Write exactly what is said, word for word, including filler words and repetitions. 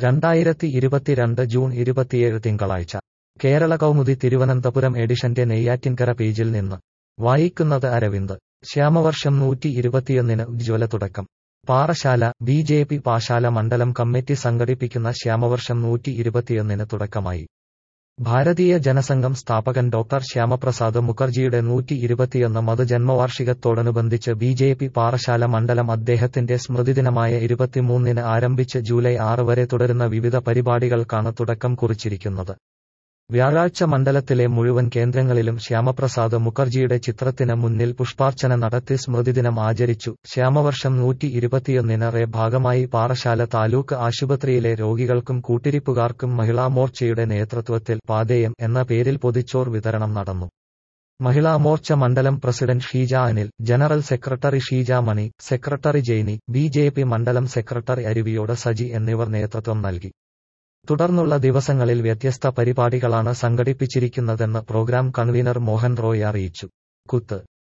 രണ്ടായിരത്തി ഇരുപത്തിരണ്ട് ജൂൺ ഇരുപത്തിയേഴ് തിങ്കളാഴ്ച കേരള കൗമുദി തിരുവനന്തപുരം എഡിഷന്റെ നെയ്യാറ്റിൻകര പേജിൽ നിന്ന് വായിക്കുന്നത് അരവിന്ദ്. ശ്യാമവർഷം നൂറ്റി ഇരുപത്തിയൊന്നിന് ഉജ്ജ്വല തുടക്കം. Parassala. B J P Parassala മണ്ഡലം കമ്മിറ്റി സംഘടിപ്പിക്കുന്ന ശ്യാമവർഷം നൂറ്റി ഇരുപത്തിയൊന്നിന് തുടക്കമായി. ഭാരതീയ ജനസംഘം സ്ഥാപകൻ ഡോക്ടർ ശ്യാമപ്രസാദ് മുഖർജിയുടെ നൂറ്റി ഇരുപത്തിയൊന്നാമത് ജന്മവാർഷികത്തോടനുബന്ധിച്ച് ബി ജെ പി പാറശാല മണ്ഡലം അദ്ദേഹത്തിന്റെ സ്മൃതിദിനമായ ഇരുപത്തിമൂന്നിന് ആരംഭിച്ച് ജൂലൈ ആറ് വരെ തുടരുന്ന വിവിധ പരിപാടികൾക്കാണ് തുടക്കം കുറിച്ചിരിക്കുന്നത്. വ്യാഴാഴ്ച മണ്ഡലത്തിലെ മുഴുവൻ കേന്ദ്രങ്ങളിലും ശ്യാമപ്രസാദ് മുഖർജിയുടെ ചിത്രത്തിന് മുന്നിൽ പുഷ്പാർച്ചന നടത്തി സ്മൃതിദിനം ആചരിച്ചു. ശ്യാമവർഷം നൂറ്റി ഇരുപത്തിയൊന്നിന് റേ ഭാഗമായി പാറശാല താലൂക്ക് ആശുപത്രിയിലെ രോഗികൾക്കും കൂട്ടിരിപ്പുകാർക്കും മഹിളാമോർച്ചയുടെ നേതൃത്വത്തിൽ പാതയം എന്ന പേരിൽ പൊതിച്ചോർ വിതരണം നടന്നു. മഹിളാമോർച്ച മണ്ഡലം president Sheeja Anil, general secretary Sheeja മണി, secretary Jainy, B J P മണ്ഡലം സെക്രട്ടറി അരുവിയോട് സജി എന്നിവർ നേതൃത്വം നൽകി. തുടർന്നുള്ള ദിവസങ്ങളിൽ വ്യത്യസ്ത പരിപാടികളാണ് സംഘടിപ്പിച്ചിരിക്കുന്നതെന്ന് പ്രോഗ്രാം കൺവീനർ മോഹൻ റോയ് അറിയിച്ചു. കുത്ത്